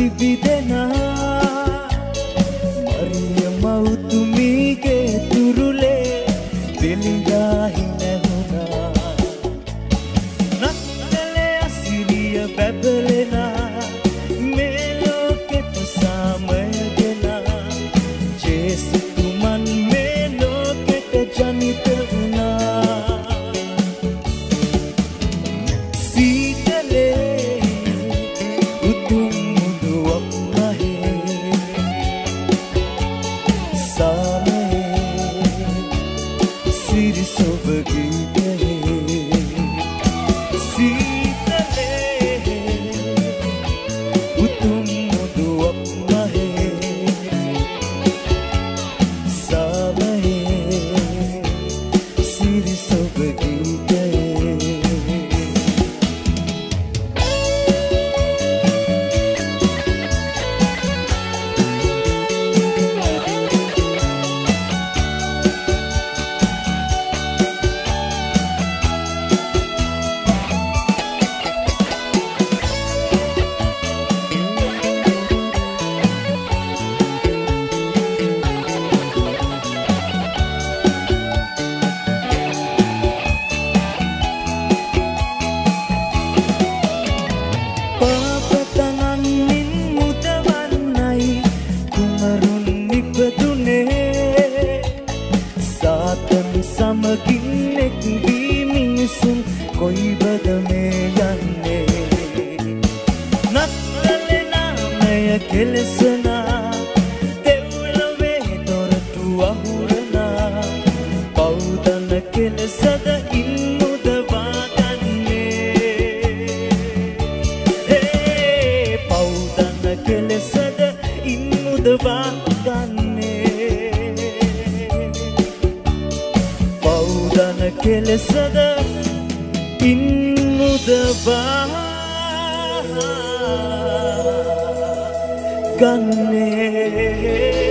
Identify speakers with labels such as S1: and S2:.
S1: තිබිදෙනා මරිය මෞතුමීගේ තුරුලේ දෙලිගාහි නැහුණා නත්තලේ අසිරිය බැබලෙනා මේ ලෝකෙට සාමයගෙනා ජේසුතුමන් මේ ලෝකෙට ජනිත වුණා සීතලේ උතුම් මුදුවක් මහේ සාමයේ සිරි සොබ ගීතයේ සීතලේ උතුම් මුදුවක් මහේ සාමයේ සිරි සොබ ගීතයේ සමගින් එක් වී මිනිසුන් කොයිබද මේ යන්නේ නත්තලේ නාමය කෙලෙසනා දෙව්ලොවේ දොරටු අහුරනා පවුදන කෙලෙසද ඉන් මුදවා ගන්නේ පවුදන කෙලෙසද ඉන් මුදවා පවුදන කෙලෙසද ඉන් මුදවා ගන්නේ